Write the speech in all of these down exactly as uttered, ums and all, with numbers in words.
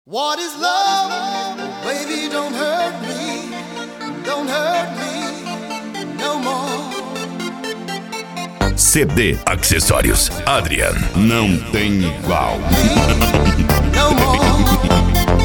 What is love? Baby, don't hurt me, don't hurt me no more. C D Acessórios Adrian, não tem igual. No more.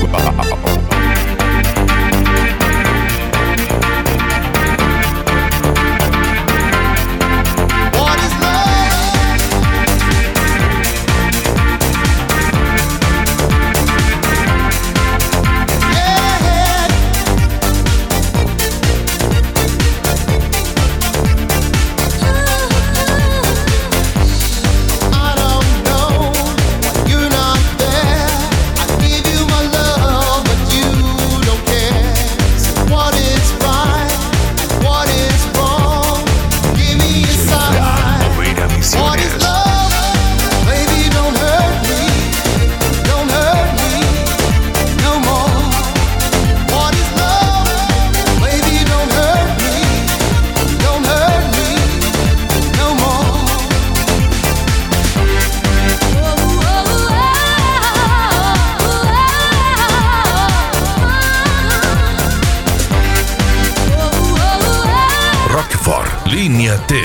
Linha T.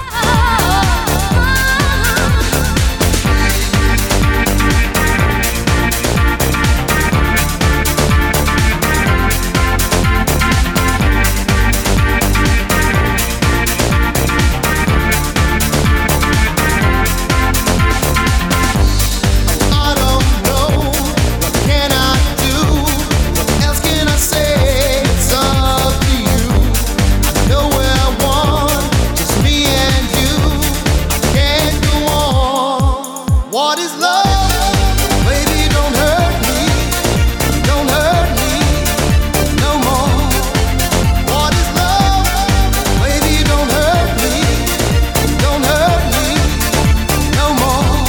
What is love? Baby, don't hurt me, don't hurt me no more. What is love? Baby, don't hurt me, don't hurt me no more.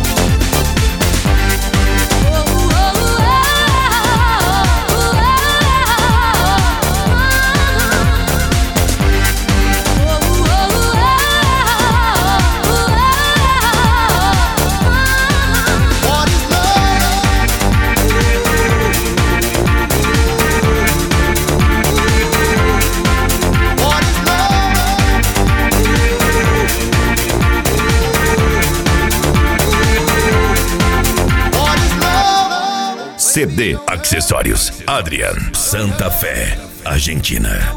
C D Acessórios Adrian, Santa Fé, Argentina.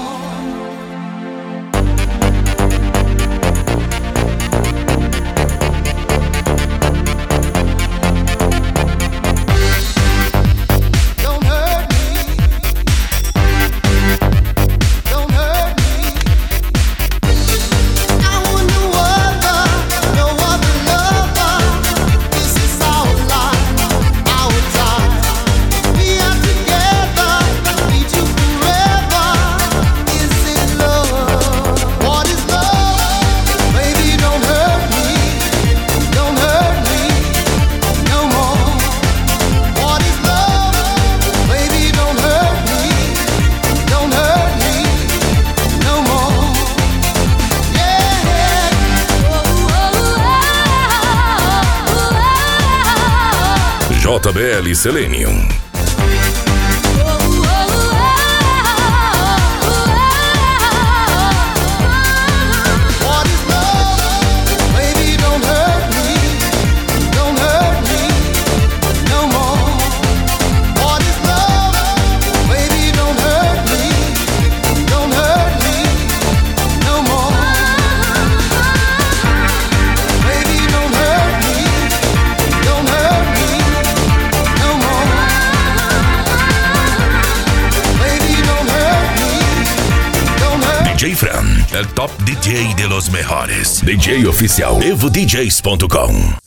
J B L Selenium. D J Fran, el top D J de los mejores. D J oficial, evo D Js ponto com.